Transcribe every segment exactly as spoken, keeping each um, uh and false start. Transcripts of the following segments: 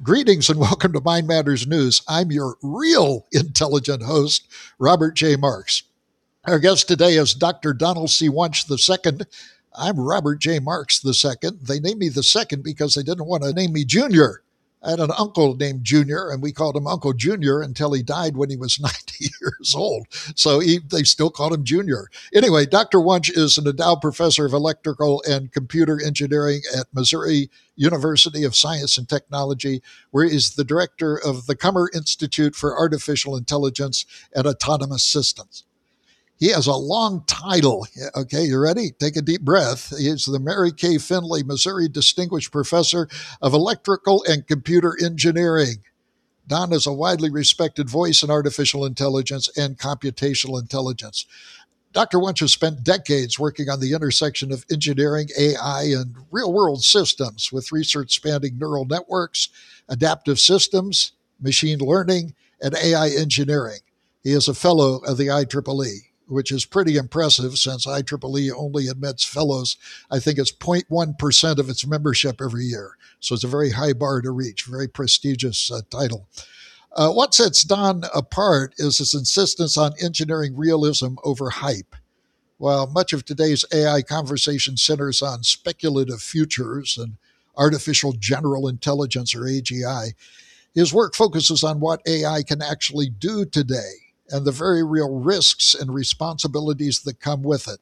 Greetings and welcome to Mind Matters News. I'm your real intelligent host, Robert J. Marks. Our guest today is Doctor Donald C. Wunsch the second. I'm Robert J. Marks the second. They named me the second because they didn't want to name me Junior. I had an uncle named Junior, and we called him Uncle Junior until he died when he was ninety years old. So he, they still called him Junior. Anyway, Doctor Wunsch is an endowed professor of electrical and computer engineering at Missouri University of Science and Technology, where he's the director of the Cummer Institute for Artificial Intelligence and Autonomous Systems. He has a long title. Okay, you ready? Take a deep breath. He is the Mary Kay Finley, Missouri Distinguished Professor of Electrical and Computer Engineering. Don is a widely respected voice in artificial intelligence and computational intelligence. Doctor Wunsch has spent decades working on the intersection of engineering, A I, and real-world systems, with research spanning neural networks, adaptive systems, machine learning, and A I engineering. He is a fellow of the I triple E, which is pretty impressive since I triple E only admits fellows. I think it's zero point one percent of its membership every year. So it's a very high bar to reach, very prestigious uh, title. Uh, what sets Don apart is his insistence on engineering realism over hype. While much of today's A I conversation centers on speculative futures and artificial general intelligence, or A G I, his work focuses on what A I can actually do today and the very real risks and responsibilities that come with it.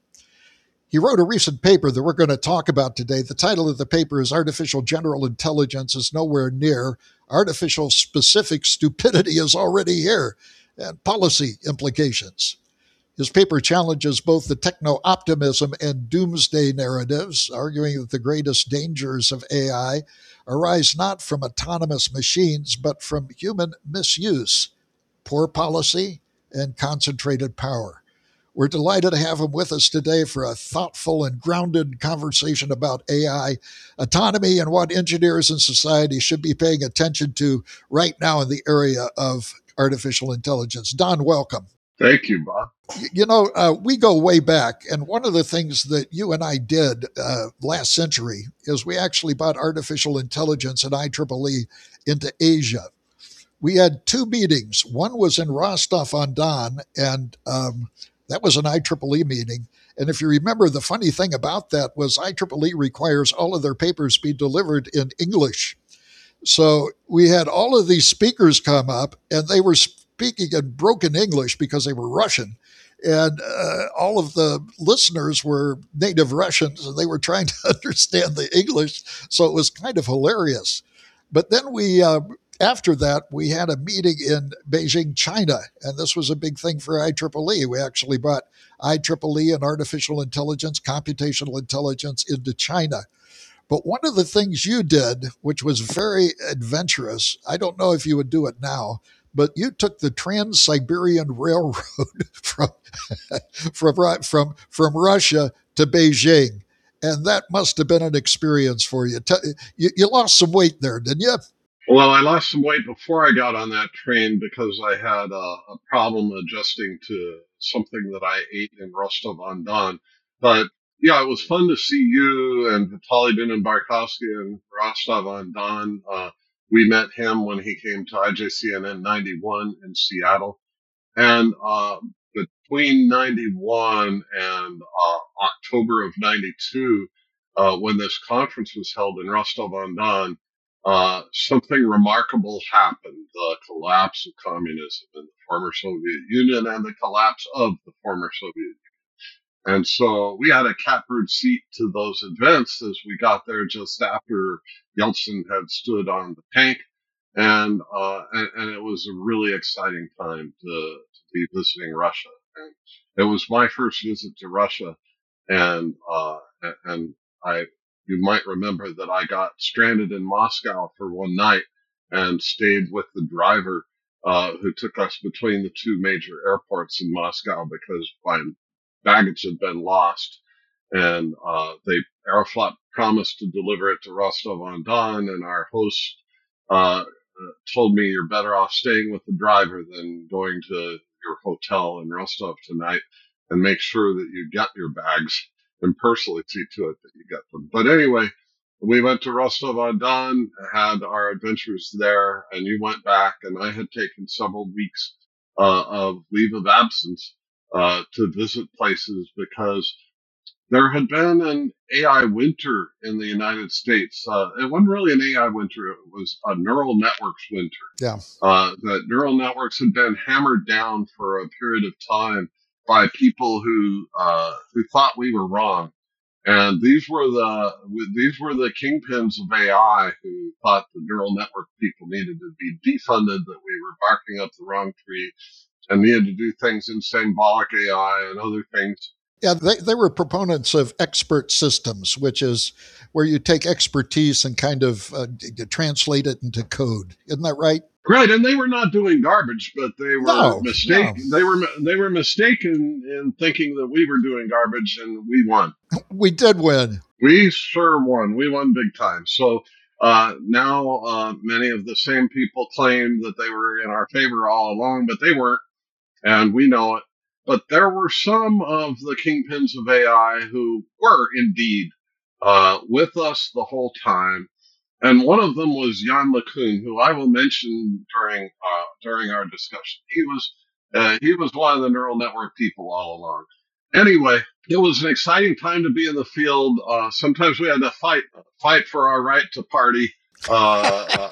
He wrote a recent paper that we're going to talk about today. The title of the paper is Artificial General Intelligence is Nowhere Near. Artificial Specific Stupidity is Already Here, and Policy Implications. His paper challenges both the techno-optimism and doomsday narratives, arguing that the greatest dangers of A I arise not from autonomous machines, but from human misuse, poor policy, and concentrated power. We're delighted to have him with us today for a thoughtful and grounded conversation about A I, autonomy, and what engineers and society should be paying attention to right now in the area of artificial intelligence. Don, welcome. Thank you, Bob. You know, uh, we go way back, and one of the things that you and I did uh, last century is we actually brought artificial intelligence and I triple E into Asia. We had two meetings. One was in Rostov-on-Don, and um, that was an I triple E meeting. And if you remember, the funny thing about that was I triple E requires all of their papers be delivered in English. So we had all of these speakers come up, and they were speaking in broken English because they were Russian. And uh, all of the listeners were native Russians, and they were trying to understand the English. So it was kind of hilarious. But then we... Uh, After that, we had a meeting in Beijing, China, and this was a big thing for I triple E. We actually brought I triple E and artificial intelligence, computational intelligence into China. But one of the things you did, which was very adventurous, I don't know if you would do it now, but you took the Trans-Siberian Railroad from, from, from, from Russia to Beijing, and that must have been an experience for you. You, you lost some weight there, didn't you? Well, I lost some weight before I got on that train because I had a, a problem adjusting to something that I ate in Rostov-on-Don. But yeah, it was fun to see you and Vitaly Bunin-Barkovsky in Rostov-on-Don. Uh, we met him when he came to I J C N N ninety-one in Seattle. And uh, between ninety-one and uh, October of ninety-two, uh, when this conference was held in Rostov-on-Don, Uh, something remarkable happened, the collapse of communism in the former Soviet Union and the collapse of the former Soviet Union. And so we had a catbird seat to those events as we got there just after Yeltsin had stood on the tank. And, uh, and, and it was a really exciting time to, to be visiting Russia. And it was my first visit to Russia. And, uh, and I, you might remember that I got stranded in Moscow for one night and stayed with the driver, uh, who took us between the two major airports in Moscow because my baggage had been lost. And, uh, they, Aeroflot promised to deliver it to Rostov-on-Don, and our host, uh, told me you're better off staying with the driver than going to your hotel in Rostov tonight, and make sure that you get your bags and personally see to it that you get them. But anyway, we went to Rostov-on-Don, had our adventures there, and you went back, and I had taken several weeks uh, of leave of absence uh, to visit places because there had been an A I winter in the United States. Uh, it wasn't really an A I winter; it was a neural networks winter. Yeah. Uh, that neural networks had been hammered down for a period of time by people who uh, who thought we were wrong. And these were the these were the kingpins of A I who thought the neural network people needed to be defunded, that we were barking up the wrong tree, and needed to do things in symbolic A I and other things. Yeah, they, they were proponents of expert systems, which is where you take expertise and kind of uh, translate it into code. Isn't that right? Right, and they were not doing garbage, but they were no, mistaken. No. They were they were mistaken in thinking that we were doing garbage, and we won. We did win. We sure won. We won big time. So uh, now uh, many of the same people claim that they were in our favor all along, but they weren't, and we know it. But there were some of the kingpins of A I who were indeed uh, with us the whole time. And one of them was Jan LeCun, who I will mention during uh, during our discussion. He was uh, he was one of the neural network people all along. Anyway, it was an exciting time to be in the field. Uh, sometimes we had to fight fight for our right to party. Uh,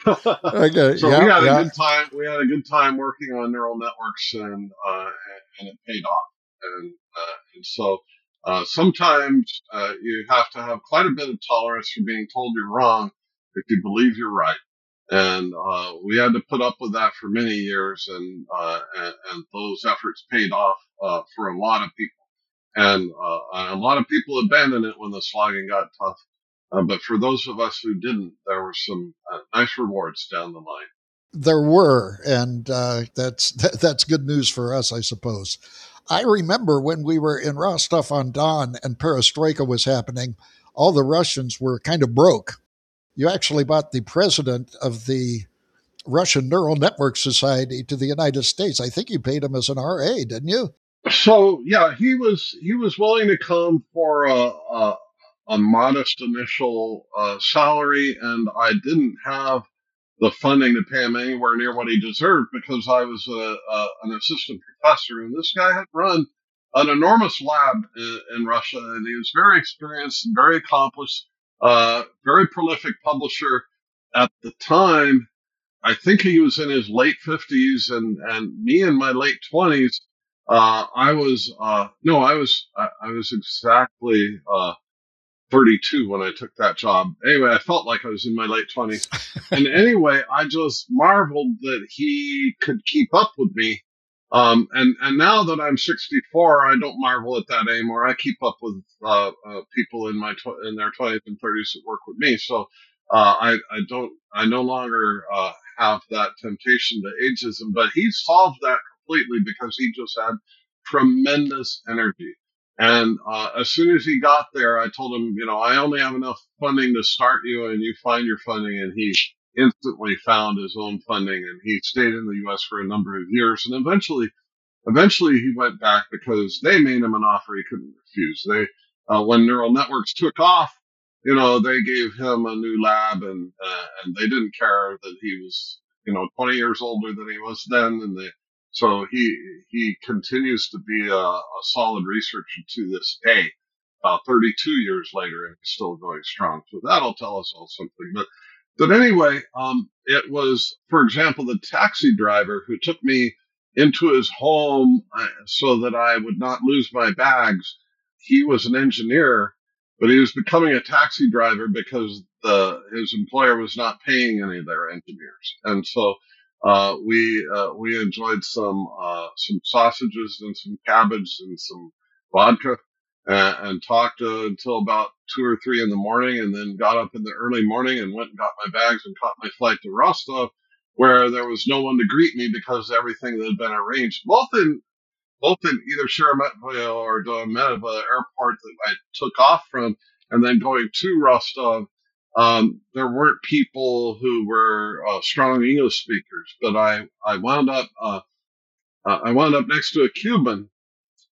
okay, so yeah, we had yeah. a good time. We had a good time working on neural networks, and uh, and it paid off. And uh, and so. Uh, sometimes uh, you have to have quite a bit of tolerance for being told you're wrong if you believe you're right. And uh, we had to put up with that for many years, and uh, and, and those efforts paid off uh, for a lot of people. And uh, a lot of people abandoned it when the slogging got tough. Uh, but for those of us who didn't, there were some uh, nice rewards down the line. There were, and uh, that's that, that's good news for us, I suppose. I remember when we were in Rostov-on-Don and Perestroika was happening, all the Russians were kind of broke. You actually bought the president of the Russian Neural Network Society to the United States. I think you paid him as an R A, didn't you? So yeah, he was he was willing to come for a a, a modest initial uh, salary, and I didn't have the funding to pay him anywhere near what he deserved because I was a, a, an assistant professor, and this guy had run an enormous lab in, in Russia, and he was very experienced and very accomplished, uh, very prolific publisher at the time. I think he was in his late fifties, and, and me in my late twenties. Uh, I was uh, no, I was I, I was exactly uh, thirty-two when I took that job. Anyway, I felt like I was in my late twenties. And anyway, I just marveled that he could keep up with me. Um, and, and now that I'm sixty-four, I don't marvel at that anymore. I keep up with, uh, uh people in my, tw- in their twenties and thirties that work with me. So, uh, I, I don't, I no longer, uh, have that temptation to ageism, but he solved that completely because he just had tremendous energy. And uh, as soon as he got there, I told him, you know, I only have enough funding to start you, and you find your funding. And he instantly found his own funding, and he stayed in the U S for a number of years. And eventually, eventually he went back because they made him an offer he couldn't refuse. They, uh, when neural networks took off, you know, they gave him a new lab, and uh, and they didn't care that he was, you know, twenty years older than he was then, and they. So he he continues to be a, a solid researcher to this day, about thirty-two years later, and he's still going strong. So that'll tell us all something. But but anyway, um, it was, for example, the taxi driver who took me into his home uh, so that I would not lose my bags. He was an engineer, but he was becoming a taxi driver because the his employer was not paying any of their engineers, and so. Uh, we, uh, we enjoyed some, uh, some sausages and some cabbage and some vodka and, and talked uh, until about two or three in the morning, and then got up in the early morning and went and got my bags and caught my flight to Rostov, where there was no one to greet me because everything that had been arranged, both in, both in either Sheremetyevo or Domodedovo airport that I took off from, and then going to Rostov. Um, there weren't people who were uh, strong English speakers, but I, I wound up, uh, uh, I wound up next to a Cuban,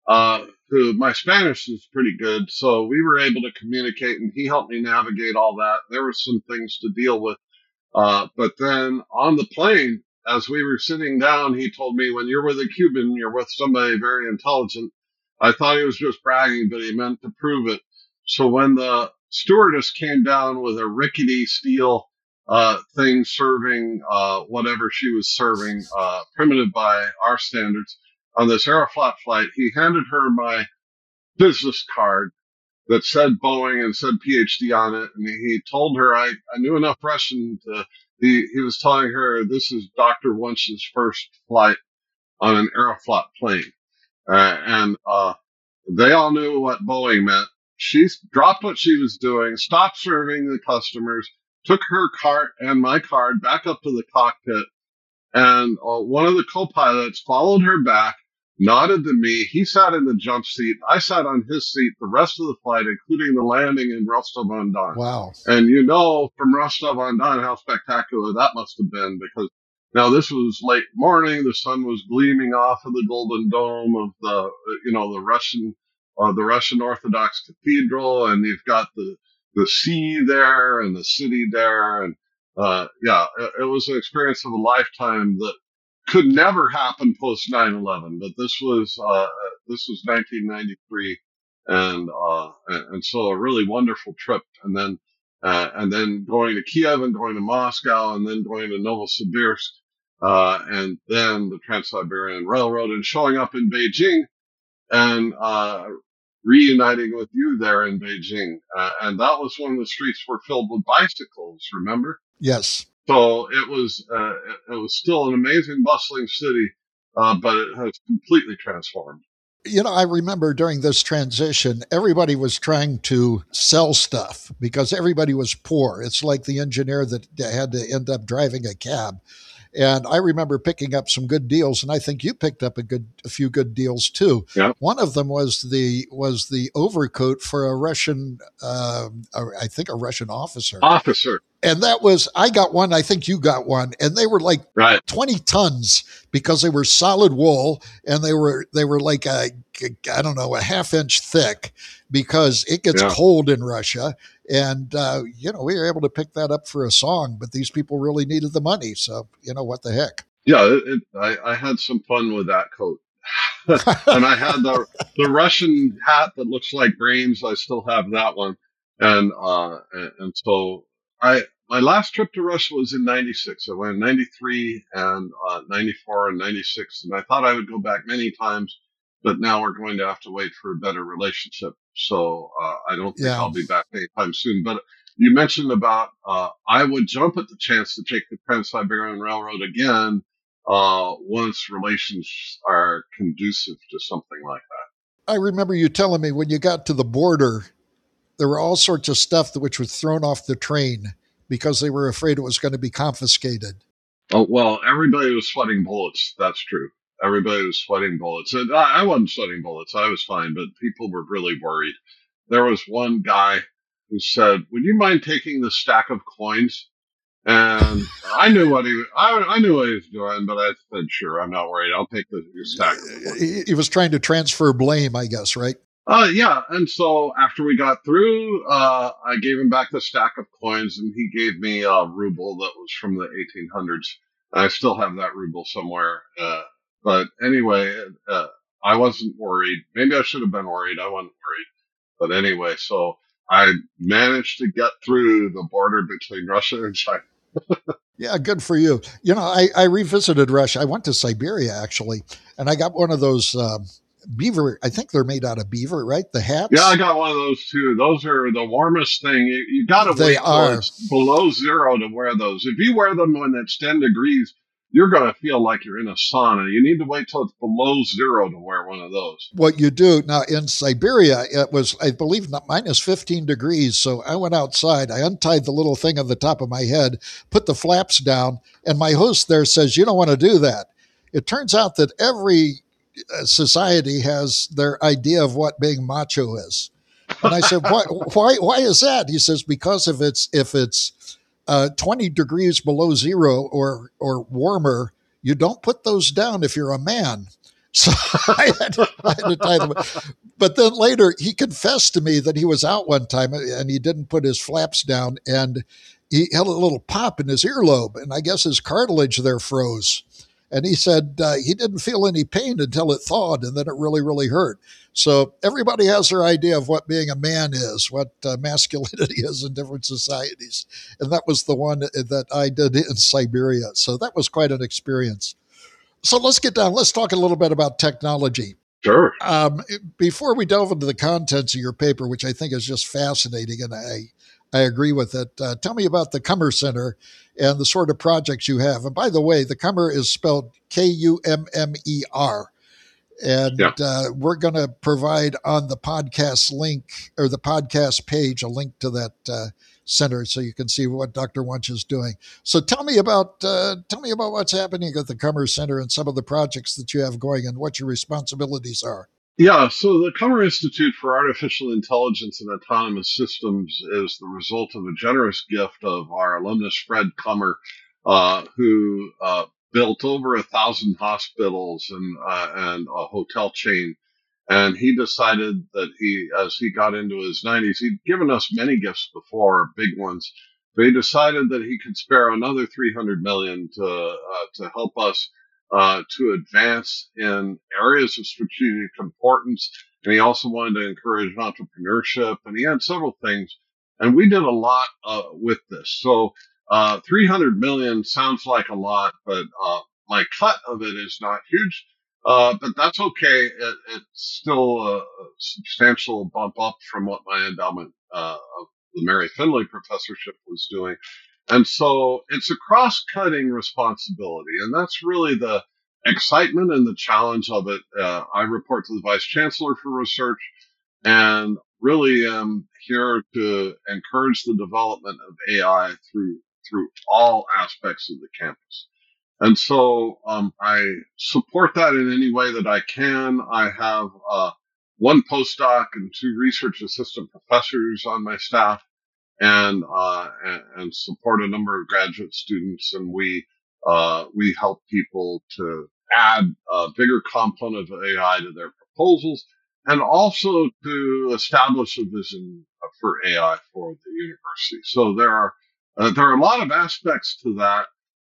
uh, who my Spanish is pretty good. So we were able to communicate and he helped me navigate all that. There were some things to deal with. Uh, but then on the plane, as we were sitting down, he told me, when you're with a Cuban, you're with somebody very intelligent. I thought he was just bragging, but he meant to prove it. So when the stewardess came down with a rickety steel uh, thing serving uh, whatever she was serving, uh, primitive by our standards, on this Aeroflot flight, he handed her my business card that said Boeing and said PhD on it. And he told her I, I knew enough Russian to, he, he was telling her this is Doctor Wunsch's first flight on an Aeroflot plane. Uh, and, uh, they all knew what Boeing meant. She dropped what she was doing, stopped serving the customers, took her cart and my card back up to the cockpit. And uh, one of the co-pilots followed her back, nodded to me. He sat in the jump seat. I sat on his seat the rest of the flight, including the landing in Rostov-on-Don. Wow. And you know from Rostov-on-Don how spectacular that must have been, because now this was late morning. The sun was gleaming off of the golden dome of the, you know, the Russian, uh, the Russian Orthodox Cathedral. And you've got the, the sea there and the city there. And, uh, yeah, it, it was an experience of a lifetime that could never happen post nine eleven, but this was, uh, this was nineteen ninety-three. And, uh, and, and so a really wonderful trip. And then, uh, and then going to Kiev and going to Moscow and then going to Novosibirsk, uh, and then the Trans-Siberian Railroad and showing up in Beijing and, uh, reuniting with you there in Beijing. Uh, and that was when the streets were filled with bicycles, remember? Yes. So it was, uh, it, it was still an amazing, bustling city, uh, but it has completely transformed. You know, I remember during this transition, everybody was trying to sell stuff because everybody was poor. It's like the engineer that had to end up driving a cab. And I remember picking up some good deals, and I think you picked up a good, a few good deals too. Yeah. One of them was the was the overcoat for a Russian, uh, I think a Russian officer. Officer. And that was, I got one, I think you got one, and they were like right. twenty tons because they were solid wool and they were, they were like a, I don't know, a half inch thick because it gets yeah. cold in Russia. And, uh, you know, we were able to pick that up for a song, but these people really needed the money. So, you know, what the heck? Yeah, it, it, I, I had some fun with that coat. And I had the, the Russian hat that looks like brains. I still have that one. And, uh, and, and so I, my last trip to Russia was in ninety-six. I went in ninety-three and, uh, ninety-four and ninety-six. And I thought I would go back many times, but now we're going to have to wait for a better relationship. So, uh, I don't think yeah. I'll be back anytime soon. But you mentioned about, uh, I would jump at the chance to take the Trans-Siberian Railroad again, uh, once relations are conducive to something like that. I remember you telling me when you got to the border, there were all sorts of stuff that which was thrown off the train because they were afraid it was going to be confiscated. Oh, well, everybody was sweating bullets. That's true. Everybody was sweating bullets. And I wasn't sweating bullets. I was fine, but people were really worried. There was one guy who said, would you mind taking the stack of coins? And I knew what he, I, I knew what he was doing, but I said, sure, I'm not worried. I'll take the stack of coins. He, he was trying to transfer blame, I guess, right? Uh, yeah. And so after we got through, uh, I gave him back the stack of coins and he gave me a ruble that was from the eighteen hundreds. I still have that ruble somewhere. Uh, But anyway, uh, I wasn't worried. Maybe I should have been worried. I wasn't worried. But anyway, so I managed to get through the border between Russia and China. Yeah, good for you. You know, I, I revisited Russia. I went to Siberia, actually, and I got one of those uh, beaver. I think they're made out of beaver, right? The hats? Yeah, I got one of those, too. Those are the warmest thing. You, you got to wait till it's below zero to wear those. If you wear them when it's ten degrees, you're going to feel like you're in a sauna. You need to wait till it's below zero to wear one of those. What you do now in Siberia, it was, I believe, minus fifteen degrees. So I went outside, I untied the little thing on the top of my head, put the flaps down, and my host there says, you don't want to do that. It turns out that every society has their idea of what being macho is. And I said, why, why, why is that? He says, because if it's, if it's, Uh, twenty degrees below zero or or warmer, you don't put those down if you're a man. So I had, to, I had to tie them. But then later, he confessed to me that he was out one time and he didn't put his flaps down, and he had a little pop in his earlobe, and I guess his cartilage there froze. And he said uh, he didn't feel any pain until it thawed, and then it really, really hurt. So everybody has their idea of what being a man is, what uh, masculinity is in different societies. And that was the one that I did in Siberia. So that was quite an experience. So let's get down. Let's talk a little bit about technology. Sure. Um, before we delve into the contents of your paper, which I think is just fascinating, and I, I agree with it, uh, tell me about the Kummer Center and the sort of projects you have. And by the way, the Kummer is spelled K U M M E R. And yeah. uh, we're going to provide on the podcast link or the podcast page a link to that uh, center so you can see what Doctor Wunsch is doing. So tell me about uh, tell me about what's happening at the Kummer Center and some of the projects that you have going and what your responsibilities are. Yeah, so the Kummer Institute for Artificial Intelligence and Autonomous Systems is the result of a generous gift of our alumnus Fred Kummer, uh, who uh, built over a thousand hospitals and uh, and a hotel chain. And he decided that he, as he got into his nineties, he'd given us many gifts before, big ones, but he decided that he could spare another three hundred million dollars to uh, to help us uh, to advance in areas of strategic importance. And he also wanted to encourage entrepreneurship, and he had several things. And we did a lot uh, with this. So uh, three hundred million dollars sounds like a lot, but uh, my cut of it is not huge. Uh, but that's okay. It, it's still a, a substantial bump up from what my endowment uh, of the Mary Finley professorship was doing. And so it's a cross-cutting responsibility. And that's really the excitement and the challenge of it. Uh, I report to the Vice Chancellor for Research and really am here to encourage the development of A I through through all aspects of the campus. And so um, I support that in any way that I can. I have uh, one postdoc and two research assistant professors on my staff, and uh, and, and support a number of graduate students. And we uh, we help people to add a bigger component of A I to their proposals, and also to establish a vision for A I for the university. So there are uh, there are a lot of aspects to that.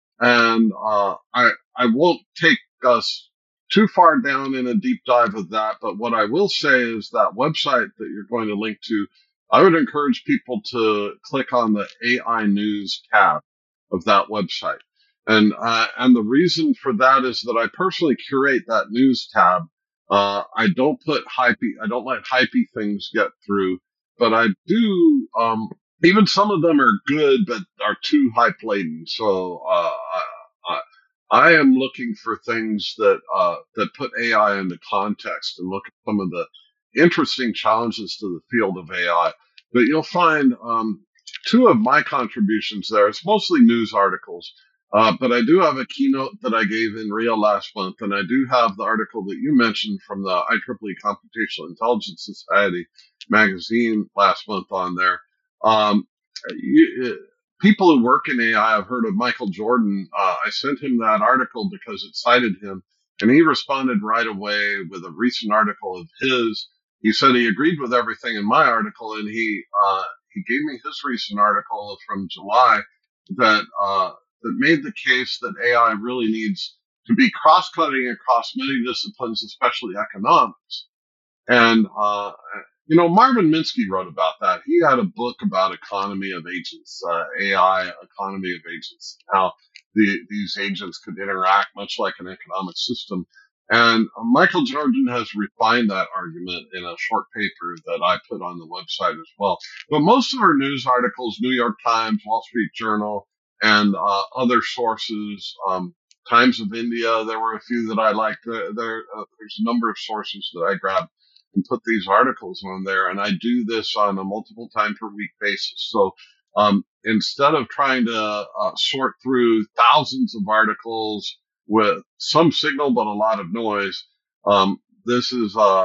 And uh, I I won't take us too far down in a deep dive of that, but what I will say is that website that you're going to link to, I would encourage people to click on the A I News tab of that website. And uh, and the reason for that is that I personally curate that news tab. Uh, I don't put hypey, I don't let hypey things get through, but I do. Um, Even some of them are good, but are too hype laden. So uh, I, I am looking for things that uh, that put A I into context and look at some of the interesting challenges to the field of A I. But you'll find um, two of my contributions there. It's mostly news articles, uh, but I do have a keynote that I gave in Rio last month, and I do have the article that you mentioned from the I triple E Computational Intelligence Society magazine last month on there. Um, you, people who work in A I have heard of Michael Jordan. Uh, I sent him that article because it cited him, and he responded right away with a recent article of his. He said he agreed with everything in my article, and he uh, he gave me his recent article from July that uh, that made the case that A I really needs to be cross-cutting across many disciplines, especially economics. And uh, You know, Marvin Minsky wrote about that. He had a book about economy of agents, uh, A I economy of agents, how the, these agents could interact much like an economic system. And uh, Michael Jordan has refined that argument in a short paper that I put on the website as well. But most of our news articles, New York Times, Wall Street Journal, and uh, other sources, um, Times of India, there were a few that I liked. There, there uh, there's a number of sources that I grabbed and put these articles on there. And I do this on a multiple time per week basis. So um, instead of trying to uh, sort through thousands of articles with some signal but a lot of noise, um, this is a,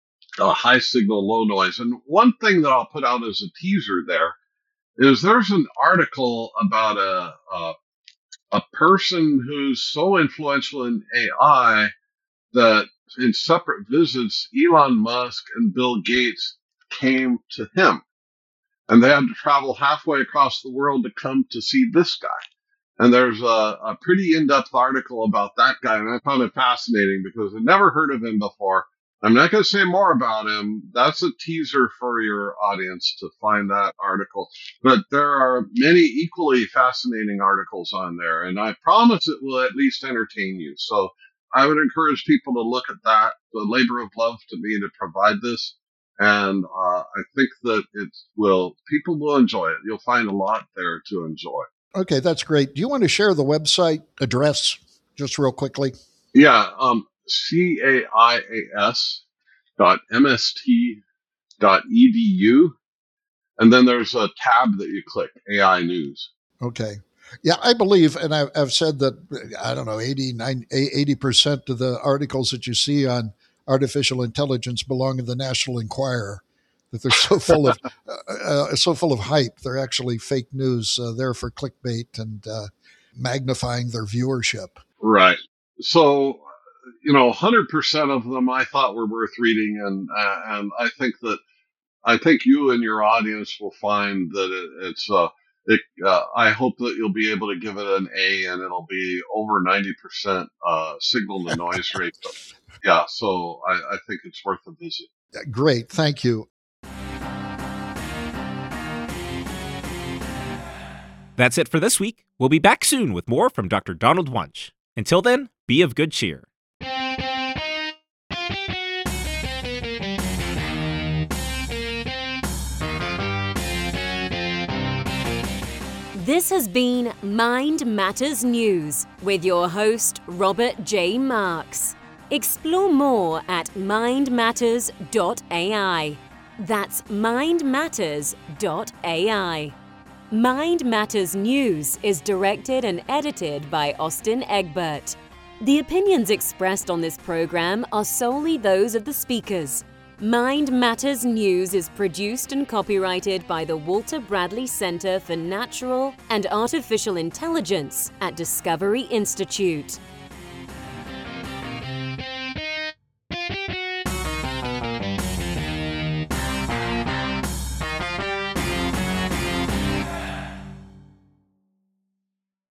a high signal, low noise. And one thing that I'll put out as a teaser there is there's an article about a, a, a person who's so influential in A I that in separate visits, Elon Musk and Bill Gates came to him. And they had to travel halfway across the world to come to see this guy. And there's a, a pretty in-depth article about that guy, and I found it fascinating because I'd never heard of him before. I'm not going to say more about him. That's a teaser for your audience to find that article. But there are many equally fascinating articles on there, and I promise it will at least entertain you. So I would encourage people to look at that, the labor of love to me to provide this. And uh, I think that it will, people will enjoy it. You'll find a lot there to enjoy. Okay, that's great. Do you want to share the website address just real quickly? Yeah, um, C A I A S dot M S T dot E D U. And then there's a tab that you click, A I News. Okay. Yeah, I believe, and I've, I've said that, I don't know, eighty, ninety, eighty percent of the articles that you see on artificial intelligence belong in the National Enquirer, that they're so full of uh, uh, so full of hype. They're actually fake news uh, there for clickbait and uh, magnifying their viewership. Right. So, you know, one hundred percent of them I thought were worth reading, and uh, and I think that I think you and your audience will find that it, it's uh, it, uh, I hope that you'll be able to give it an A, and it'll be over ninety percent uh, signal to noise rate. Yeah, so I, I think it's worth a visit. Great, thank you. That's it for this week. We'll be back soon with more from Doctor Donald Wunsch. Until then, be of good cheer. This has been Mind Matters News with your host, Robert J. Marks. Explore more at mind matters dot A I. That's mind matters dot A I. Mind Matters News is directed and edited by Austin Egbert. The opinions expressed on this program are solely those of the speakers. Mind Matters News is produced and copyrighted by the Walter Bradley Center for Natural and Artificial Intelligence at Discovery Institute.